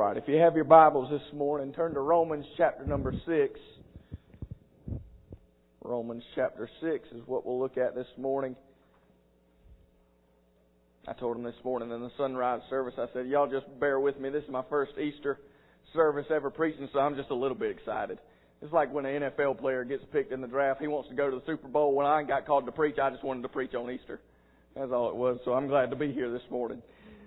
Alright, if you have your Bibles this morning, turn to Romans chapter number 6. Romans chapter 6 is what we'll look at this morning. I told them this morning in the sunrise service, I said, y'all just bear with me. This is my first Easter service ever preaching, so I'm just a little bit excited. It's like when an NFL player gets picked in the draft, he wants to go to the Super Bowl. When I got called to preach, I just wanted to preach on Easter. That's all it was, so I'm glad to be here this morning.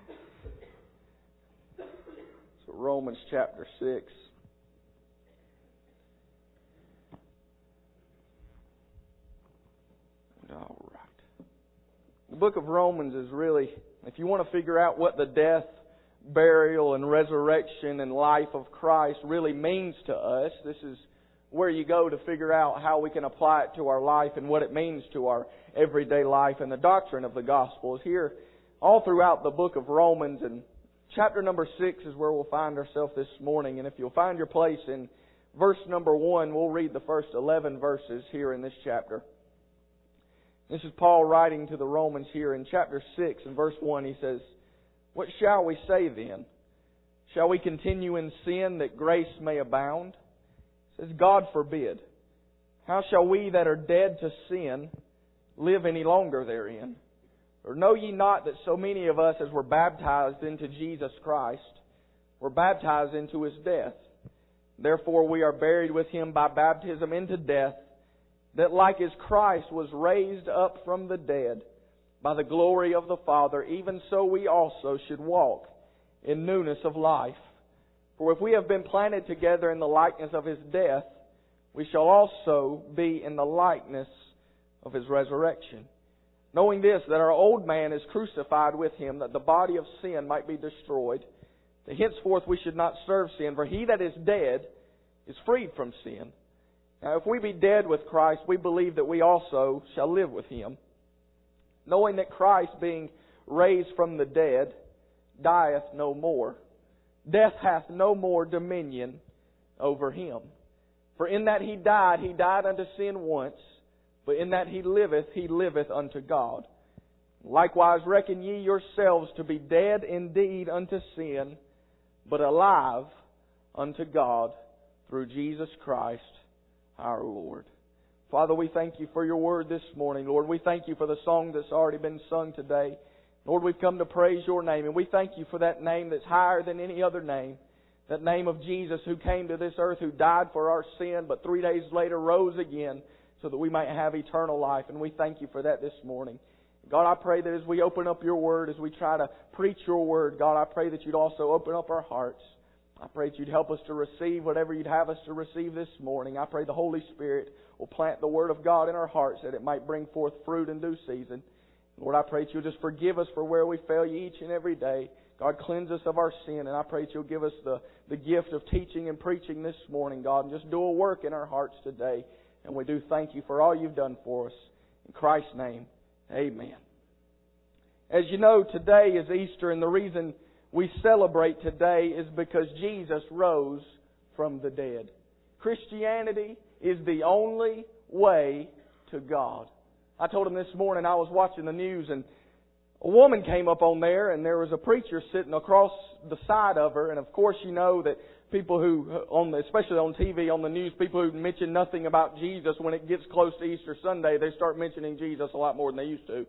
So Romans chapter 6. All right. The book of Romans is really, if you want to figure out what the death, burial, and resurrection and life of Christ really means to us, this is where you go to figure out how we can apply it to our life and what it means to our everyday life. And the doctrine of the gospel is here all throughout the book of Romans, and chapter number 6 is where we'll find ourselves this morning. And if you'll find your place in verse number 1, we'll read the first 11 verses here in this chapter. This is Paul writing to the Romans here in chapter 6 and verse 1. He says, "What shall we say then? Shall we continue in sin that grace may abound? It says, God forbid. How shall we that are dead to sin live any longer therein? Or know ye not that so many of us as were baptized into Jesus Christ were baptized into His death? Therefore we are buried with Him by baptism into death, that like as Christ was raised up from the dead by the glory of the Father, even so we also should walk in newness of life. For if we have been planted together in the likeness of His death, we shall also be in the likeness of His resurrection. Knowing this, that our old man is crucified with Him, that the body of sin might be destroyed, that henceforth we should not serve sin. For he that is dead is freed from sin. Now if we be dead with Christ, we believe that we also shall live with Him. Knowing that Christ, being raised from the dead, dieth no more. Death hath no more dominion over Him. For in that He died unto sin once, but in that He liveth unto God. Likewise reckon ye yourselves to be dead indeed unto sin, but alive unto God through Jesus Christ our Lord." Father, we thank You for Your Word this morning. Lord, we thank You for the song that's already been sung today. Lord, we've come to praise Your name, and we thank You for that name that's higher than any other name. That name of Jesus, who came to this earth, who died for our sin, but 3 days later rose again so that we might have eternal life. And we thank You for that this morning. God, I pray that as we open up Your Word, as we try to preach Your Word, God, I pray that You'd also open up our hearts. I pray that You'd help us to receive whatever You'd have us to receive this morning. I pray the Holy Spirit will plant the Word of God in our hearts, that it might bring forth fruit in due season. Lord, I pray that You'll just forgive us for where we fail You each and every day. God, cleanse us of our sin, and I pray that You'll give us the gift of teaching and preaching this morning, God, and just do a work in our hearts today. And we do thank You for all You've done for us. In Christ's name, amen. As you know, today is Easter, and the reason we celebrate today is because Jesus rose from the dead. Christianity is the only way to God. I told him this morning, I was watching the news, and a woman came up on there, and there was a preacher sitting across the side of her. And of course, you know that people who, especially on TV, on the news, people who mention nothing about Jesus, when it gets close to Easter Sunday, they start mentioning Jesus a lot more than they used to.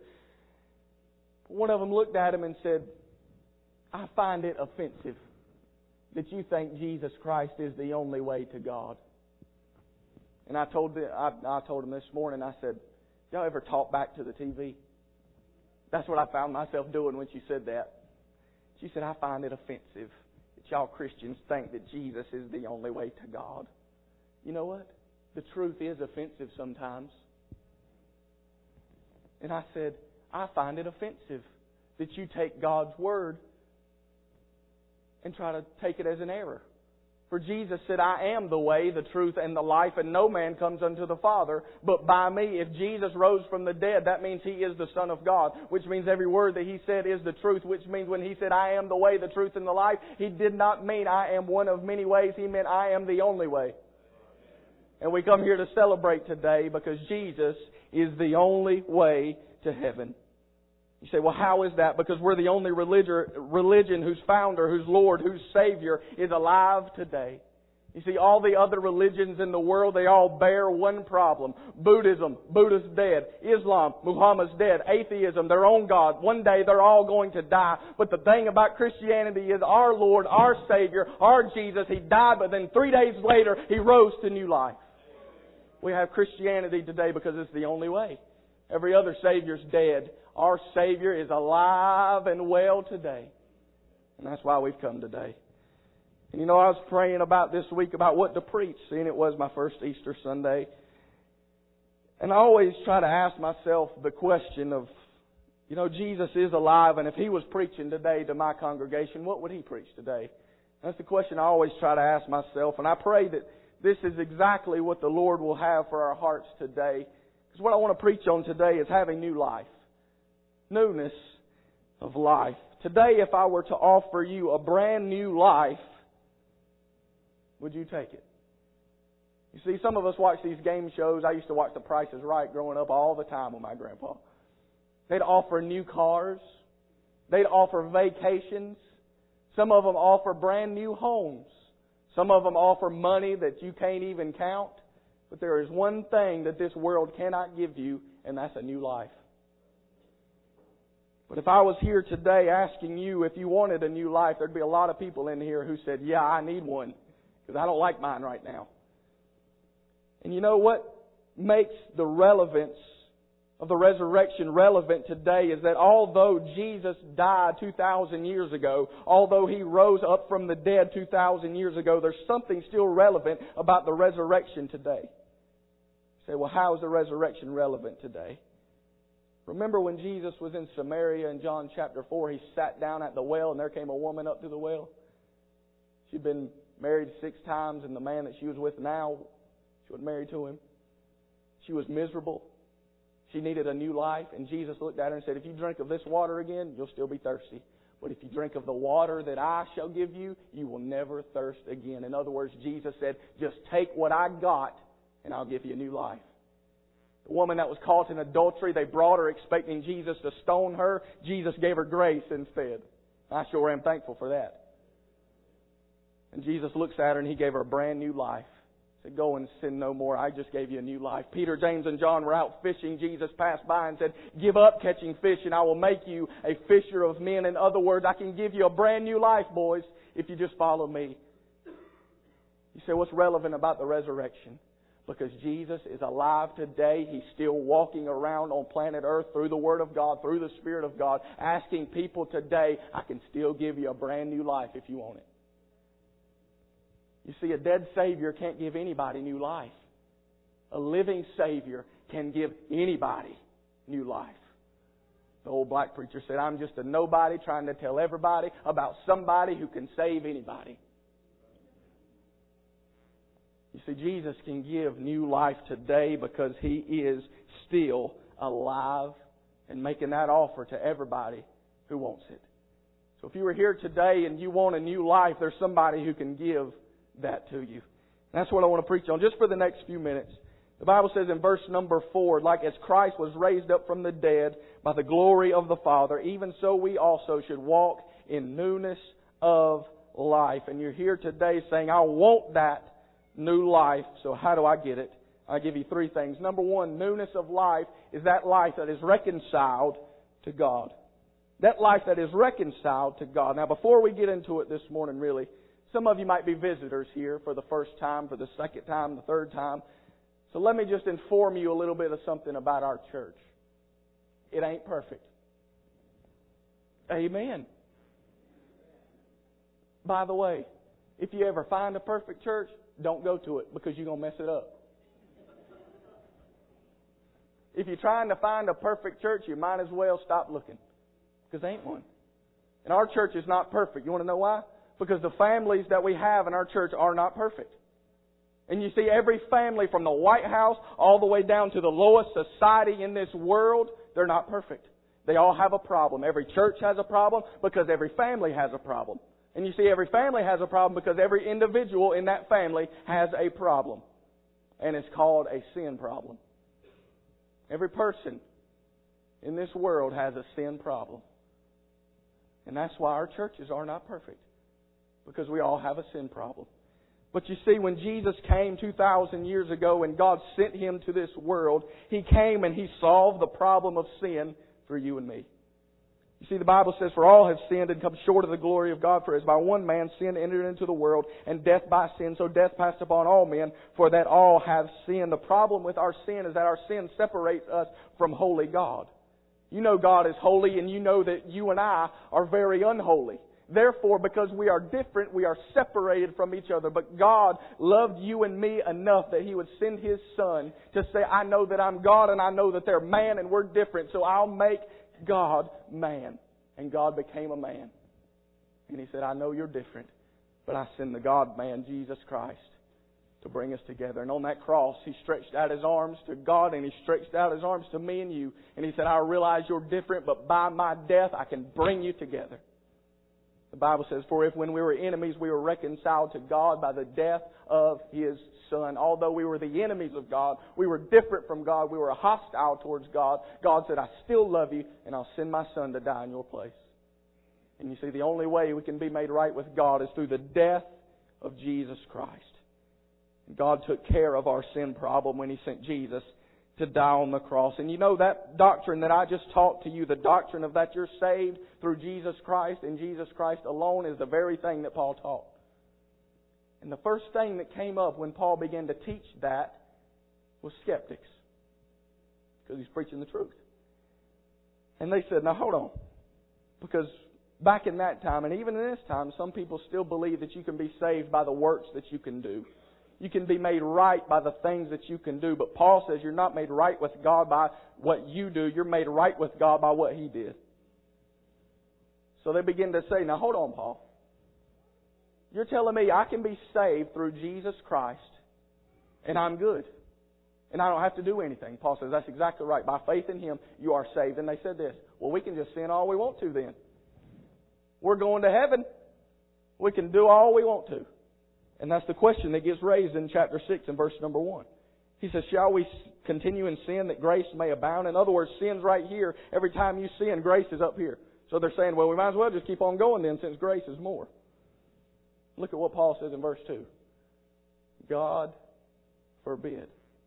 One of them looked at him and said, "I find it offensive that you think Jesus Christ is the only way to God." And I told him this morning, I said, "Y'all ever talk back to the TV?" That's what I found myself doing when she said that. She said, "I find it offensive that y'all Christians think that Jesus is the only way to God." You know what? The truth is offensive sometimes. And I said, "I find it offensive that you take God's Word and try to take it as an error. For Jesus said, 'I am the way, the truth, and the life, and no man comes unto the Father but by me.' If Jesus rose from the dead, that means He is the Son of God, which means every word that He said is the truth, which means when He said, 'I am the way, the truth, and the life,' He did not mean, 'I am one of many ways.' He meant, 'I am the only way.'" And we come here to celebrate today because Jesus is the only way to heaven. You say, well, how is that? Because we're the only religion whose founder, whose Lord, whose Savior is alive today. You see, all the other religions in the world, they all bear one problem. Buddhism, Buddha's dead. Islam, Muhammad's dead. Atheism, their own God. One day they're all going to die. But the thing about Christianity is our Lord, our Savior, our Jesus, He died, but then 3 days later, He rose to new life. We have Christianity today because it's the only way. Every other Savior's dead. Our Savior is alive and well today. And that's why we've come today. And you know, I was praying about this week about what to preach, seeing it was my first Easter Sunday. And I always try to ask myself the question of, you know, Jesus is alive, and if He was preaching today to my congregation, what would He preach today? That's the question I always try to ask myself. And I pray that this is exactly what the Lord will have for our hearts today. Because what I want to preach on today is having new life. Newness of life. Today, if I were to offer you a brand new life, would you take it? You see, some of us watch these game shows. I used to watch The Price is Right growing up all the time with my grandpa. They'd offer new cars. They'd offer vacations. Some of them offer brand new homes. Some of them offer money that you can't even count. But there is one thing that this world cannot give you, and that's a new life. But if I was here today asking you if you wanted a new life, there'd be a lot of people in here who said, yeah, I need one, because I don't like mine right now. And you know what makes the relevance of the resurrection relevant today is that although Jesus died 2,000 years ago, although He rose up from the dead 2,000 years ago, there's something still relevant about the resurrection today. You say, well, how is the resurrection relevant today? Remember when Jesus was in Samaria in John chapter 4, He sat down at the well and there came a woman up to the well. She'd been married 6 times, and the man that she was with now, she wasn't married to him. She was miserable. She needed a new life, and Jesus looked at her and said, if you drink of this water again, you'll still be thirsty. But if you drink of the water that I shall give you, you will never thirst again. In other words, Jesus said, just take what I got and I'll give you a new life. The woman that was caught in adultery, they brought her expecting Jesus to stone her. Jesus gave her grace instead. I sure am thankful for that. And Jesus looks at her and He gave her a brand new life. He said, go and sin no more. I just gave you a new life. Peter, James, and John were out fishing. Jesus passed by and said, give up catching fish and I will make you a fisher of men. In other words, I can give you a brand new life, boys, if you just follow me. You say, what's relevant about the resurrection? Because Jesus is alive today. He's still walking around on planet Earth through the Word of God, through the Spirit of God, asking people today, I can still give you a brand new life if you want it. You see, a dead Savior can't give anybody new life. A living Savior can give anybody new life. The old black preacher said, I'm just a nobody trying to tell everybody about somebody who can save anybody. You see, Jesus can give new life today because He is still alive and making that offer to everybody who wants it. So if you were here today and you want a new life, there's somebody who can give that to you. That's what I want to preach on just for the next few minutes. The Bible says in verse number 4, like as Christ was raised up from the dead by the glory of the Father, even so we also should walk in newness of life. And you're here today saying, I want that new life. So how do I get it? I'll give you 3 things. Number 1, newness of life is that life that is reconciled to God. That life that is reconciled to God. Now, before we get into it this morning, really, some of you might be visitors here for the first time, for the second time, the third time. So let me just inform you a little bit of something about our church. It ain't perfect. Amen. By the way, if you ever find a perfect church, don't go to it because you're going to mess it up. If you're trying to find a perfect church, you might as well stop looking because there ain't one. And our church is not perfect. You want to know why? Because the families that we have in our church are not perfect. And you see, every family from the White House all the way down to the lowest society in this world, they're not perfect. They all have a problem. Every church has a problem because every family has a problem. And you see, every family has a problem because every individual in that family has a problem. And it's called a sin problem. Every person in this world has a sin problem. And that's why our churches are not perfect. Because we all have a sin problem. But you see, when Jesus came 2,000 years ago and God sent Him to this world, He came and He solved the problem of sin for you and me. You see, the Bible says, "For all have sinned and come short of the glory of God. For as by one man sin entered into the world, and death by sin, so death passed upon all men, for that all have sinned." The problem with our sin is that our sin separates us from holy God. You know God is holy, and you know that you and I are very unholy. Therefore, because we are different, we are separated from each other. But God loved you and me enough that He would send His Son to say, "I know that I'm God, and I know that they're man, and we're different, so I'll make God man." And God became a man. And He said, "I know you're different, but I send the God-man, Jesus Christ, to bring us together." And on that cross, He stretched out His arms to God, and He stretched out His arms to me and you. And He said, "I realize you're different, but by my death, I can bring you together." The Bible says, "For if when we were enemies, we were reconciled to God by the death of His Son." Although we were the enemies of God, we were different from God, we were hostile towards God, God said, "I still love you, and I'll send my Son to die in your place." And you see, the only way we can be made right with God is through the death of Jesus Christ. God took care of our sin problem when He sent Jesus to die on the cross. And you know, that doctrine that I just taught to you, the doctrine of that you're saved through Jesus Christ and Jesus Christ alone, is the very thing that Paul taught. And the first thing that came up when Paul began to teach that was skeptics. Because he's preaching the truth. And they said, "Now hold on." Because back in that time, and even in this time, some people still believe that you can be saved by the works that you can do. You can be made right by the things that you can do. But Paul says you're not made right with God by what you do. You're made right with God by what He did. So they begin to say, "Now hold on, Paul. You're telling me I can be saved through Jesus Christ and I'm good. And I don't have to do anything." Paul says, "That's exactly right. By faith in Him, you are saved." And they said this, "Well, we can just sin all we want to then. We're going to heaven. We can do all we want to." And that's the question that gets raised in chapter 6 and verse number 1. He says, "Shall we continue in sin that grace may abound?" In other words, sin's right here. Every time you sin, grace is up here. So they're saying, well, we might as well just keep on going then, since grace is more. Look at what Paul says in verse 2. "God forbid."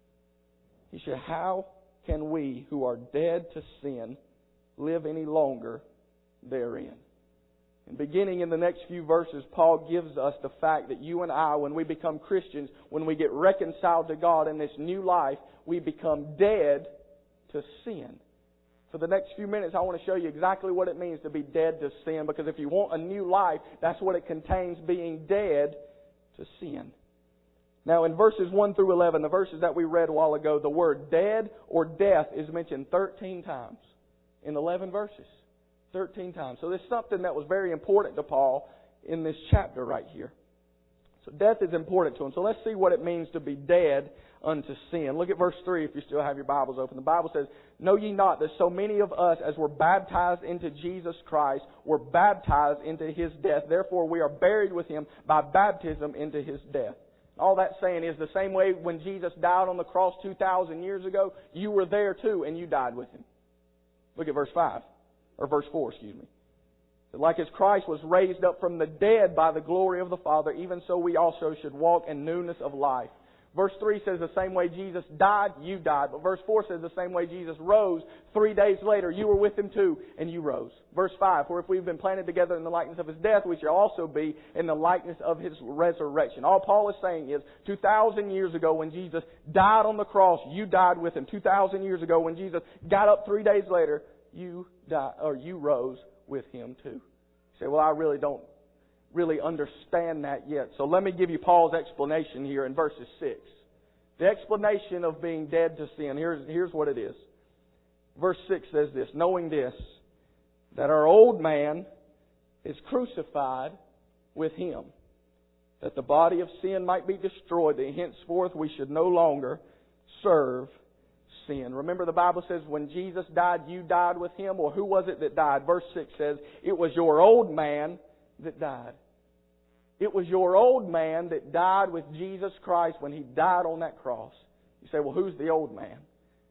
He said, "How can we who are dead to sin live any longer therein?" And beginning in the next few verses, Paul gives us the fact that you and I, when we become Christians, when we get reconciled to God in this new life, we become dead to sin. For the next few minutes, I want to show you exactly what it means to be dead to sin, because if you want a new life, that's what it contains, being dead to sin. Now, in verses 1 through 11, the verses that we read a while ago, the word dead or death is mentioned 13 times in 11 verses. 13 times. So this is something that was very important to Paul in this chapter right here. So death is important to him. So let's see what it means to be dead unto sin. Look at verse 3 if you still have your Bibles open. The Bible says, "Know ye not that so many of us as were baptized into Jesus Christ were baptized into His death. Therefore we are buried with Him by baptism into His death." All that's saying is the same way when Jesus died on the cross 2,000 years ago, you were there too and you died with Him. Look at verse 5. Or verse 4, excuse me. "Like as Christ was raised up from the dead by the glory of the Father, even so we also should walk in newness of life." Verse 3 says the same way Jesus died, you died. But verse 4 says the same way Jesus rose 3 days later, you were with Him too, and you rose. Verse 5, "For if we've been planted together in the likeness of His death, we shall also be in the likeness of His resurrection." All Paul is saying is, 2,000 years ago when Jesus died on the cross, you died with Him. 2,000 years ago when Jesus got up 3 days later, you died, or you rose with Him too. You say, "Well, I really don't understand that yet." So let me give you Paul's explanation here in verses 6. The explanation of being dead to sin. Here's what it is. Verse 6 says this, "Knowing this, that our old man is crucified with Him, that the body of sin might be destroyed, that henceforth we should no longer serve sin." Remember, the Bible says when Jesus died, you died with Him. Well, who was it that died? Verse 6 says, it was your old man that died. It was your old man that died with Jesus Christ when He died on that cross. You say, well, who's the old man?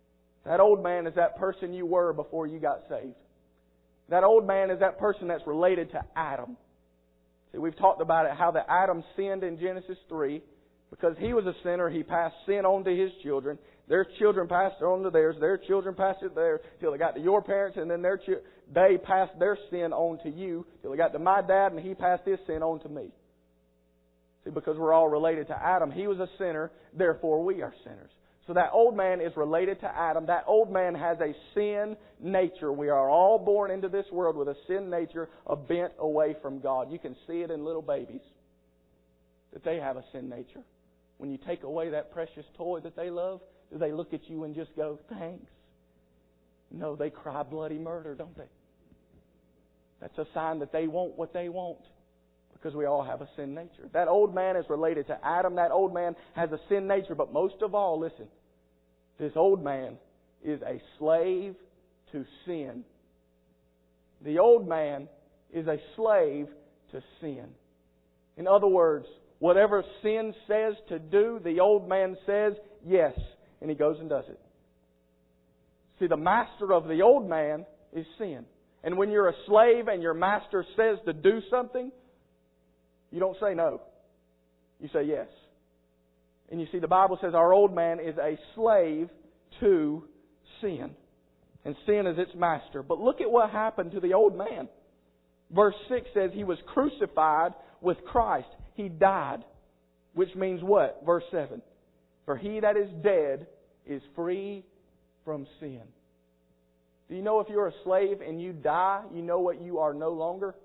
That old man is that person you were before you got saved. That old man is that person that's related to Adam. See, we've talked about it, how that Adam sinned in Genesis 3. Because he was a sinner, he passed sin on to his children. Their children passed it on to theirs. Their children passed it theirs till it got to your parents, and then they passed their sin on to you till it got to my dad, and he passed his sin on to me. See, because we're all related to Adam. He was a sinner, therefore we are sinners. So that old man is related to Adam. That old man has a sin nature. We are all born into this world with a sin nature, a bent away from God. You can see it in little babies, that they have a sin nature. When you take away that precious toy that they love, do they look at you and just go, thanks? No, they cry bloody murder, don't they? That's a sign that they want what they want, because we all have a sin nature. That old man is related to Adam. That old man has a sin nature. But most of all, listen, this old man is a slave to sin. The old man is a slave to sin. In other words, whatever sin says to do, the old man says yes, and he goes and does it. See, the master of the old man is sin. And when you're a slave and your master says to do something, you don't say no. You say yes. And you see, the Bible says our old man is a slave to sin. And sin is its master. But look at what happened to the old man. Verse 6 says he was crucified with Christ. He died. Which means what? Verse 7. For he that is dead is free from sin. Do you know if you're a slave and you die, you know what you are no longer?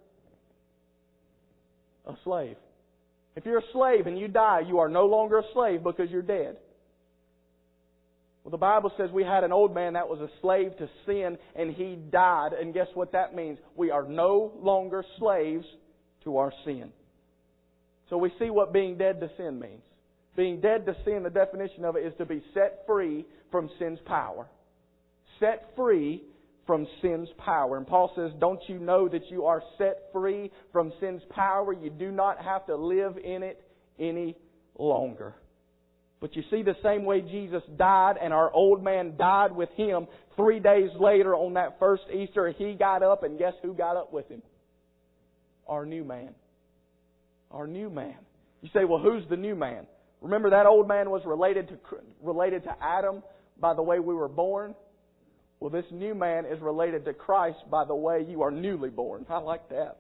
A slave. If you're a slave and you die, you are no longer a slave because you're dead. Well, the Bible says we had an old man that was a slave to sin and he died. And guess what that means? We are no longer slaves to our sin. So we see what being dead to sin means. Being dead to sin, the definition of it is to be set free from sin's power. Set free from sin's power. And Paul says, don't you know that you are set free from sin's power? You do not have to live in it any longer. But you see, the same way Jesus died and our old man died with Him, 3 days later on that first Easter, He got up, and guess who got up with Him? Our new man. Our new man. You say, well, who's the new man? Remember, that old man was related to Adam by the way we were born? Well, this new man is related to Christ by the way you are newly born. I like that.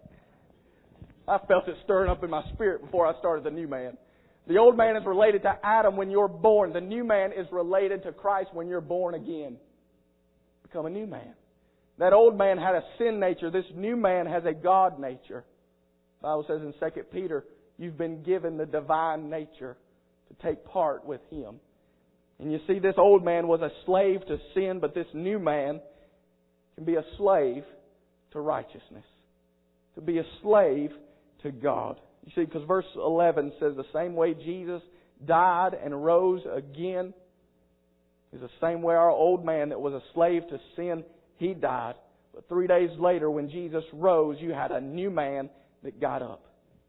I felt it stirring up in my spirit before I started the new man. The old man is related to Adam when you're born. The new man is related to Christ when you're born again. Become a new man. That old man had a sin nature. This new man has a God nature. The Bible says in 2 Peter, you've been given the divine nature to take part with Him. And you see, this old man was a slave to sin, but this new man can be a slave to righteousness. To be a slave to God. You see, because verse 11 says the same way Jesus died and rose again is the same way our old man that was a slave to sin, he died. But 3 days later when Jesus rose, you had a new man that got up.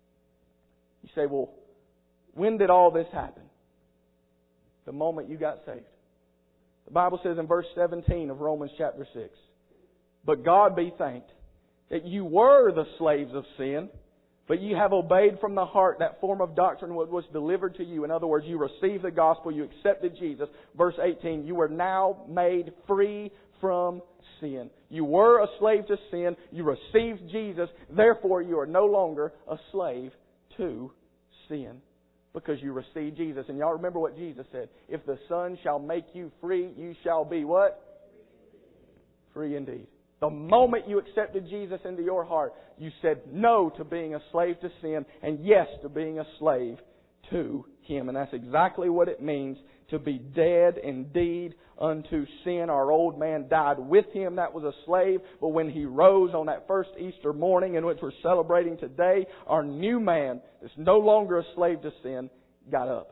You say, well, when did all this happen? The moment you got saved. The Bible says in verse 17 of Romans chapter 6, but God be thanked that you were the slaves of sin, but you have obeyed from the heart that form of doctrine which was delivered to you. In other words, you received the gospel, you accepted Jesus. Verse 18, you are now made free from sin. You were a slave to sin, you received Jesus, therefore you are no longer a slave to sin. Because you received Jesus. And y'all remember what Jesus said. If the Son shall make you free, you shall be what? Free indeed. The moment you accepted Jesus into your heart, you said no to being a slave to sin and yes to being a slave to Him. And that's exactly what it means to be dead indeed unto sin. Our old man died with Him. That was a slave. But when He rose on that first Easter morning in which we're celebrating today, our new man, that's no longer a slave to sin, got up.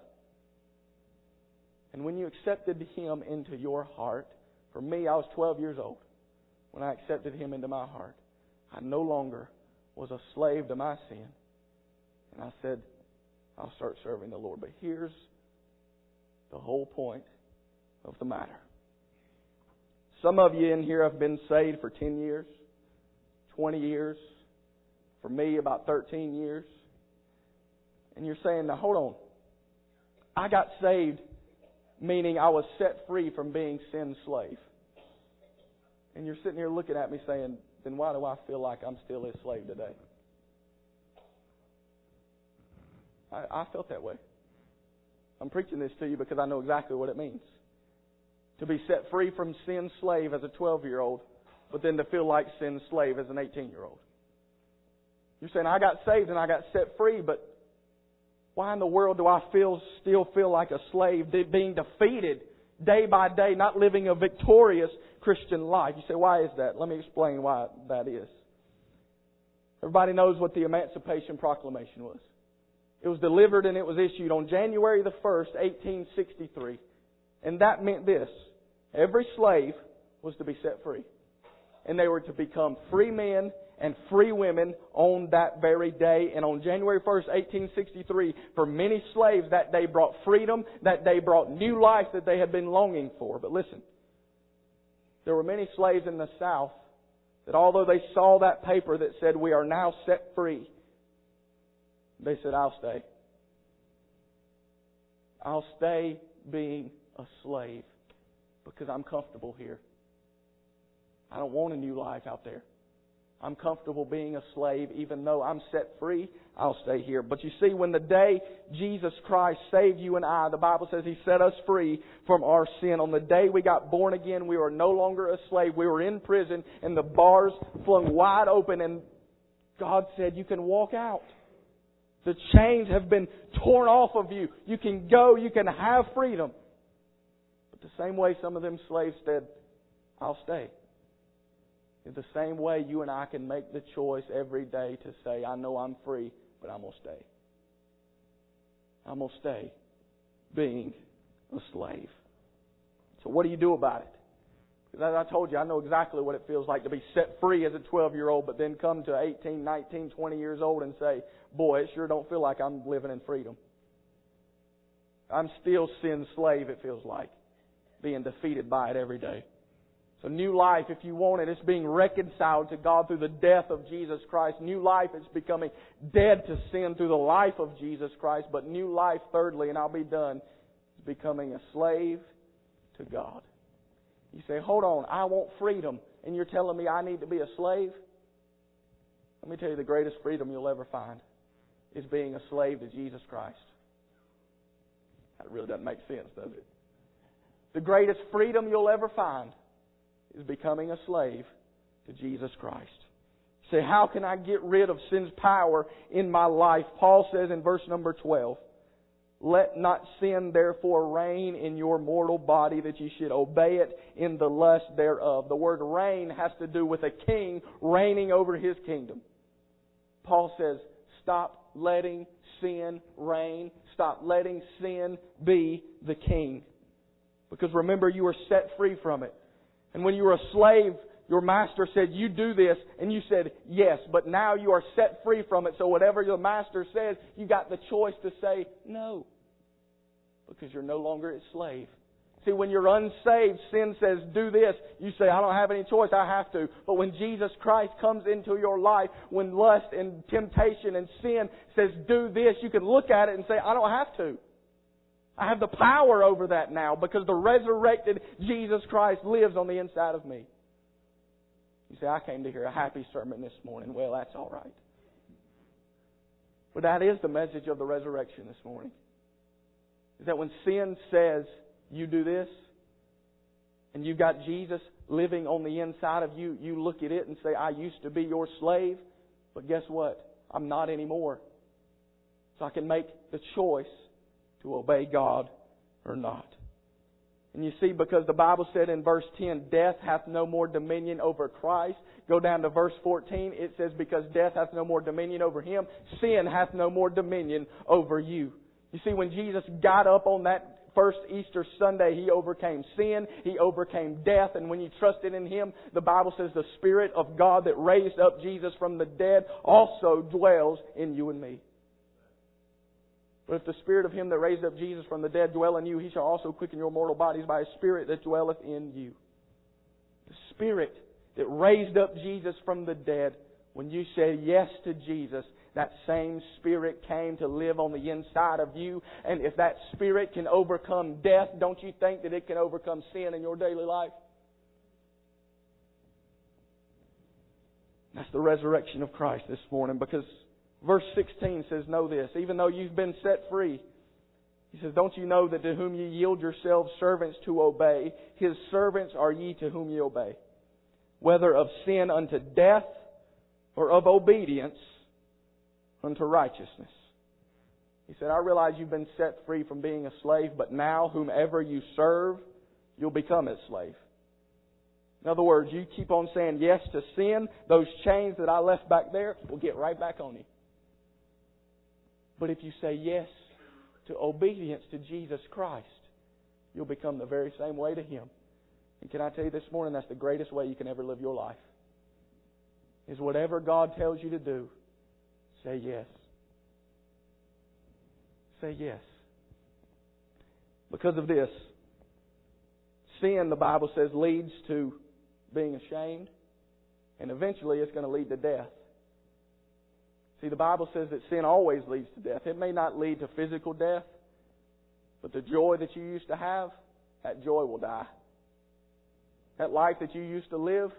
And when you accepted Him into your heart, for me, I was 12 years old when I accepted Him into my heart. I no longer was a slave to my sin. And I said, I'll start serving the Lord. But here's the whole point of the matter. Some of you in here have been saved for 10 years, 20 years. For me, about 13 years. And you're saying, now hold on. I got saved, meaning I was set free from being sin's slave. And you're sitting here looking at me saying, then why do I feel like I'm still his slave today? I felt that way. I'm preaching this to you because I know exactly what it means. To be set free from sin's slave as a 12-year-old, but then to feel like sin's slave as an 18-year-old. You're saying, I got saved and I got set free, but why in the world do I still feel like a slave, being defeated day by day, not living a victorious Christian life? You say, why is that? Let me explain why that is. Everybody knows what the Emancipation Proclamation was. It was delivered and it was issued on January the 1st, 1863. And that meant this. Every slave was to be set free. And they were to become free men and free women on that very day. And on January 1st, 1863, for many slaves, that day brought freedom, that day brought new life that they had been longing for. But listen, there were many slaves in the South that although they saw that paper that said, we are now set free, they said, I'll stay. I'll stay being a slave because I'm comfortable here. I don't want a new life out there. I'm comfortable being a slave. Even though I'm set free, I'll stay here. But you see, when the day Jesus Christ saved you and I, the Bible says He set us free from our sin. On the day we got born again, we were no longer a slave. We were in prison and the bars flung wide open and God said, you can walk out. The chains have been torn off of you. You can go. You can have freedom. But the same way some of them slaves said, I'll stay. In the same way, you and I can make the choice every day to say, I know I'm free, but I'm going to stay. I'm going to stay being a slave. So what do you do about it? Because as I told you, I know exactly what it feels like to be set free as a 12-year-old, but then come to 18, 19, 20 years old and say, boy, it sure don't feel like I'm living in freedom. I'm still sin's slave, it feels like, being defeated by it every day. So new life, if you want it, it's being reconciled to God through the death of Jesus Christ. New life is becoming dead to sin through the life of Jesus Christ. But new life, thirdly, and I'll be done, is becoming a slave to God. You say, hold on, I want freedom, and you're telling me I need to be a slave? Let me tell you, the greatest freedom you'll ever find is being a slave to Jesus Christ. That really doesn't make sense, does it? The greatest freedom you'll ever find is becoming a slave to Jesus Christ. You say, how can I get rid of sin's power in my life? Paul says in verse number 12, let not sin therefore reign in your mortal body, that you should obey it in the lust thereof. The word reign has to do with a king reigning over his kingdom. Paul says, stop letting sin reign. Stop letting sin be the king. Because remember, you were set free from it. And when you were a slave, your master said, you do this, and you said, yes. But now you are set free from it. So whatever your master says, you got the choice to say no. Because you're no longer a slave. See, when you're unsaved, sin says, do this. You say, I don't have any choice, I have to. But when Jesus Christ comes into your life, when lust and temptation and sin says, do this, you can look at it and say, I don't have to. I have the power over that now because the resurrected Jesus Christ lives on the inside of me. You say, I came to hear a happy sermon this morning. Well, that's all right. But that is the message of the resurrection this morning. Is that when sin says, you do this, and you've got Jesus living on the inside of you, you look at it and say, I used to be your slave, but guess what? I'm not anymore. So I can make the choice to obey God or not. And you see, because the Bible said in verse 10, death hath no more dominion over Christ. Go down to verse 14, it says, because death hath no more dominion over Him, sin hath no more dominion over you. You see, when Jesus got up on that first Easter Sunday, He overcame sin, He overcame death, and when you trusted in Him, the Bible says the Spirit of God that raised up Jesus from the dead also dwells in you and me. But if the Spirit of Him that raised up Jesus from the dead dwell in you, He shall also quicken your mortal bodies by His Spirit that dwelleth in you. Spirit that raised up Jesus from the dead, when you said yes to Jesus, that same Spirit came to live on the inside of you. And if that Spirit can overcome death, don't you think that it can overcome sin in your daily life? That's the resurrection of Christ this morning, because verse 16 says, know this, even though you've been set free, He says, don't you know that to whom ye yield yourselves servants to obey, His servants are ye to whom ye obey, whether of sin unto death or of obedience unto righteousness. He said, I realize you've been set free from being a slave, but now whomever you serve, you'll become His slave. In other words, you keep on saying yes to sin, those chains that I left back there will get right back on you. But if you say yes to obedience to Jesus Christ, you'll become the very same way to Him. And can I tell you this morning, that's the greatest way you can ever live your life. Is whatever God tells you to do, say yes. Say yes. Because of this, sin, the Bible says, leads to being ashamed, and eventually it's going to lead to death. See, the Bible says that sin always leads to death. It may not lead to physical death, but the joy that you used to have, that joy will die. That life that you used to live,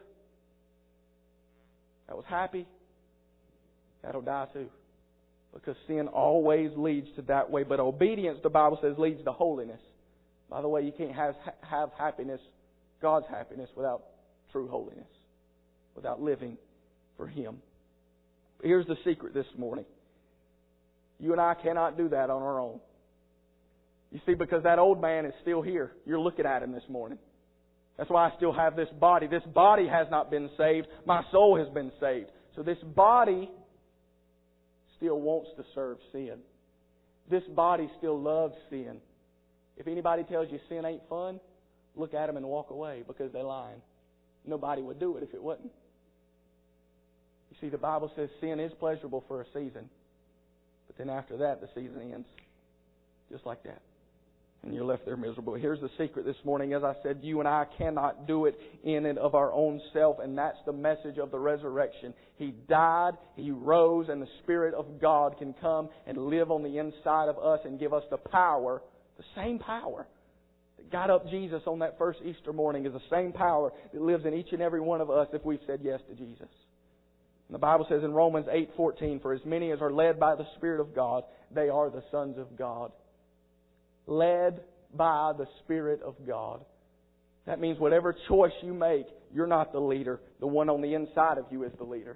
that was happy, that'll die too. Because sin always leads to that way. But obedience, the Bible says, leads to holiness. By the way, you can't have happiness, God's happiness, without true holiness, without living for Him. Here's the secret this morning. You and I cannot do that on our own. You see, because that old man is still here. You're looking at him this morning. That's why I still have this body. This body has not been saved. My soul has been saved. So this body still wants to serve sin. This body still loves sin. If anybody tells you sin ain't fun, look at them and walk away, because they're lying. Nobody would do it if it wasn't. You see, the Bible says sin is pleasurable for a season. But then after that, the season ends. Just like that. And you're left there miserable. Here's the secret this morning. As I said, you and I cannot do it in and of our own self. And that's the message of the resurrection. He died, He rose, and the Spirit of God can come and live on the inside of us and give us the power, the same power that got up Jesus on that first Easter morning is the same power that lives in each and every one of us if we've said yes to Jesus. And the Bible says in Romans 8:14, for as many as are led by the Spirit of God, they are the sons of God. Led by the Spirit of God. That means whatever choice you make, you're not the leader. The one on the inside of you is the leader.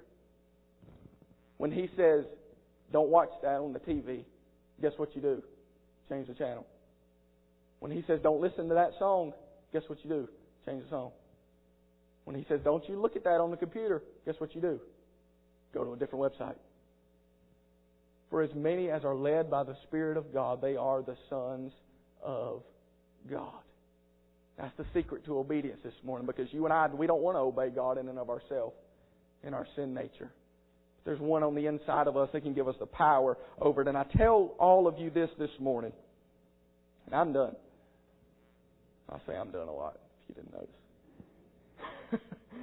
When He says, don't watch that on the TV, guess what you do? Change the channel. When He says, don't listen to that song, guess what you do? Change the song. When He says, don't you look at that on the computer, guess what you do? Go to a different website. For as many as are led by the Spirit of God, they are the sons of God. That's the secret to obedience this morning, because you and I, we don't want to obey God in and of ourselves, in our sin nature. There's one on the inside of us that can give us the power over it. And I tell all of you this morning, and I'm done. I say I'm done a lot, if you didn't notice.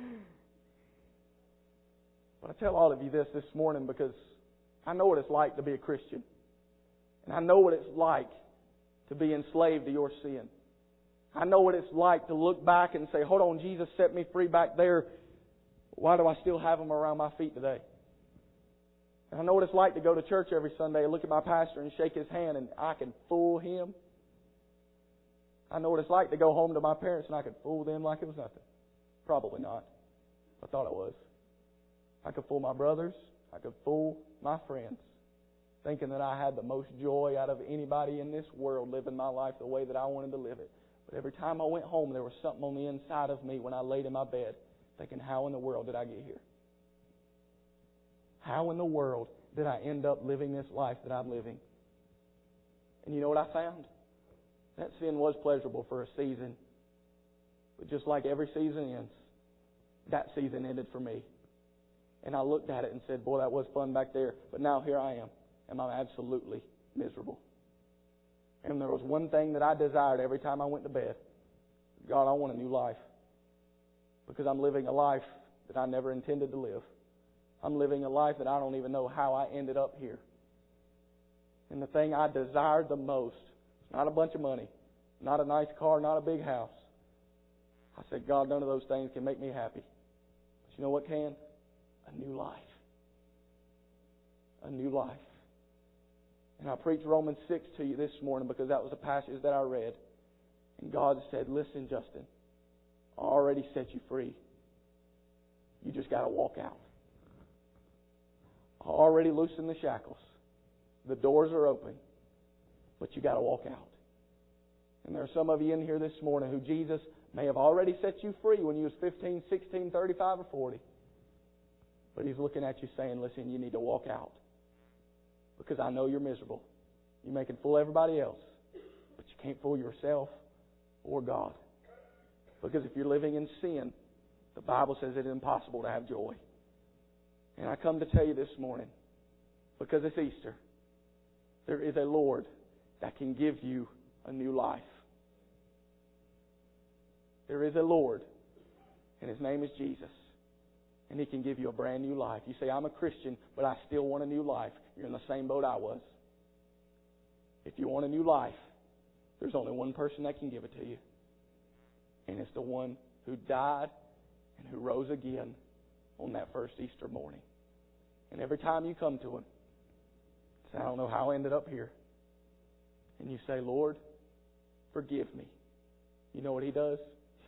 But I tell all of you this morning because I know what it's like to be a Christian. And I know what it's like to be enslaved to your sin. I know what it's like to look back and say, hold on, Jesus set me free back there. Why do I still have Him around my feet today? And I know what it's like to go to church every Sunday and look at my pastor and shake his hand and I can fool him. I know what it's like to go home to my parents and I could fool them like it was nothing. Probably not. I thought it was. I could fool my brothers. I could fool my friends, thinking that I had the most joy out of anybody in this world living my life the way that I wanted to live it. But every time I went home, there was something on the inside of me when I laid in my bed thinking, how in the world did I get here? How in the world did I end up living this life that I'm living? And you know what I found? That sin was pleasurable for a season. But just like every season ends, that season ended for me. And I looked at it and said, boy, that was fun back there. But now here I am, and I'm absolutely miserable. And there was one thing that I desired every time I went to bed. God, I want a new life. because I'm living a life that I never intended to live. I'm living a life that I don't even know how I ended up here. And the thing I desired the most, not a bunch of money, not a nice car, not a big house. I said, God, none of those things can make me happy. But you know what can? A new life. A new life. And I preached Romans 6 to you this morning because that was a passage that I read. And God said, listen, Justin, I already set you free. You just got to walk out. I already loosened the shackles. The doors are open. But you got to walk out. And there are some of you in here this morning who Jesus may have already set you free when you was 15, 16, 35, or 40. But He's looking at you saying, listen, you need to walk out. Because I know you're miserable. You may can fool everybody else. But you can't fool yourself or God. Because if you're living in sin, the Bible says it is impossible to have joy. And I come to tell you this morning, because it's Easter, there is a Lord that can give you a new life. There is a Lord, and His name is Jesus. And He can give you a brand new life. You say, I'm a Christian, but I still want a new life. You're in the same boat I was. If you want a new life, there's only one person that can give it to you. And it's the one who died and who rose again on that first Easter morning. And every time you come to Him, say, I don't know how I ended up here. And you say, Lord, forgive me. You know what He does?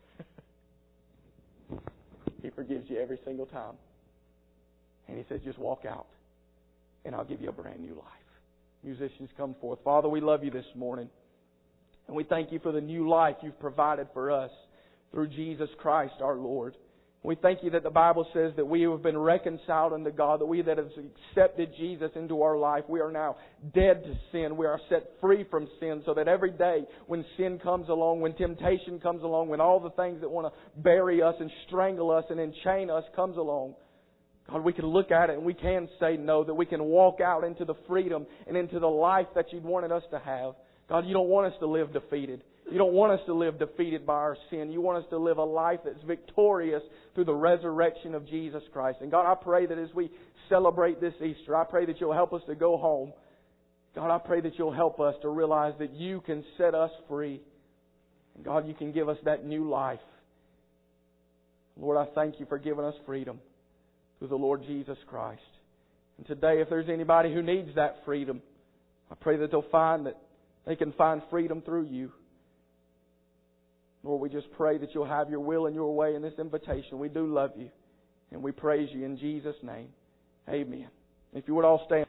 He forgives you every single time. And He says, just walk out, and I'll give you a brand new life. Musicians, come forth. Father, we love You this morning. And we thank You for the new life You've provided for us through Jesus Christ our Lord. We thank You that the Bible says that we who have been reconciled unto God, that we that have accepted Jesus into our life, we are now dead to sin. We are set free from sin, so that every day when sin comes along, when temptation comes along, when all the things that want to bury us and strangle us and enchain us comes along, God, we can look at it and we can say no, that we can walk out into the freedom and into the life that You'd wanted us to have. God, You don't want us to live defeated. You don't want us to live defeated by our sin. You want us to live a life that's victorious through the resurrection of Jesus Christ. And God, I pray that as we celebrate this Easter, I pray that You'll help us to go home. God, I pray that You'll help us to realize that You can set us free. And God, You can give us that new life. Lord, I thank You for giving us freedom through the Lord Jesus Christ. And today, if there's anybody who needs that freedom, I pray that they'll find that they can find freedom through You. Lord, we just pray that You'll have Your will and Your way in this invitation. We do love You, and we praise You in Jesus' name. Amen. If you would all stand.